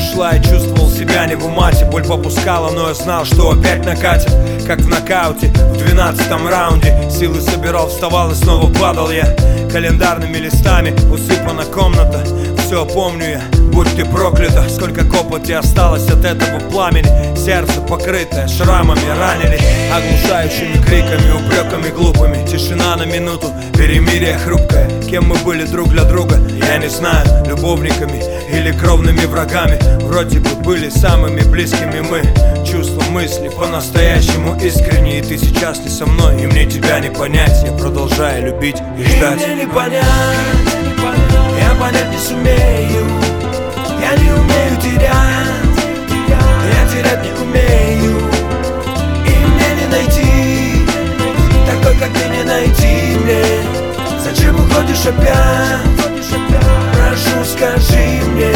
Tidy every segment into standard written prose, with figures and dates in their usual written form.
шла и чувствовал себя не в умате. Боль попускала, но я знал, что опять накатит, как в нокауте в 12-м раунде. Силы собирал, вставал и снова падал я. Календарными листами усыпана комната. Все помню я, будь ты проклята. Сколько копоти осталось от этого пламени. Сердце покрытое шрамами ранили, оглушающими криками, упреками глупыми. Тишина на минуту, перемирие хрупкое. Кем мы были друг для друга, я не знаю. Любовниками или кровными врагами. Вроде бы были самыми близкими мы. Чувства, мысли по-настоящему искренние. И ты сейчас не со мной, и мне тебя не понять. Я продолжаю любить и ждать. И мне не понять, я понять не сумею. Я не умею терять, я терять не умею. И мне не найти такой, как ты, не найти мне. Зачем уходишь опять? Прошу, скажи мне.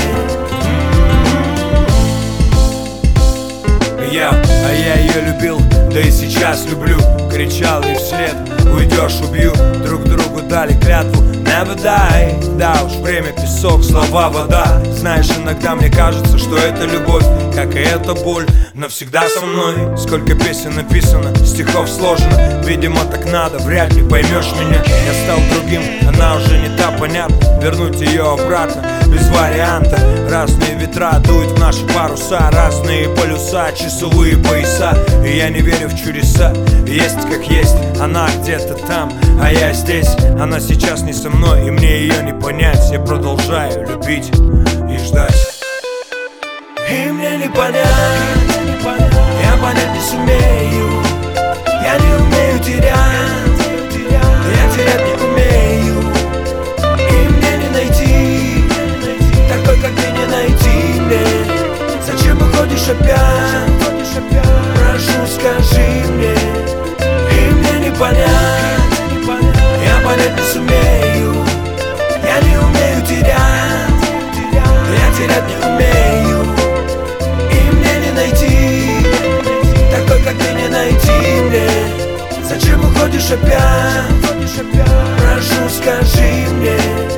А я ее любил, да и сейчас люблю. Кричал ей вслед: уйдешь, убью. Друг другу дали клятву never die. Да уж, время песок, слова вода. Знаешь, иногда мне кажется, что это любовь, как и эта боль, навсегда со мной. Сколько песен написано, стихов сложено. Видимо, так надо, вряд ли поймешь меня. Я стал другим, она уже не та, понятно. Вернуть ее обратно без варианта. Разные ветра дуют в наши паруса, разные полюса, часовые пояса. И я не верю в чудеса. Есть как есть, она где-то там, а я здесь. Она сейчас не со мной, и мне ее не понять. Я продолжаю любить и ждать. И мне не понять, я понять не сумею. Я не умею терять, я терять не умею. И мне не найти такой, как ты, не найти мне. Зачем уходишь опять? Прошу, скажи мне. И мне не понять, я понять не сумею. Я не умею терять, я терять не умею. И мне не найти такой, как ты, не найти мне. Зачем уходишь опять? Прошу, скажи мне.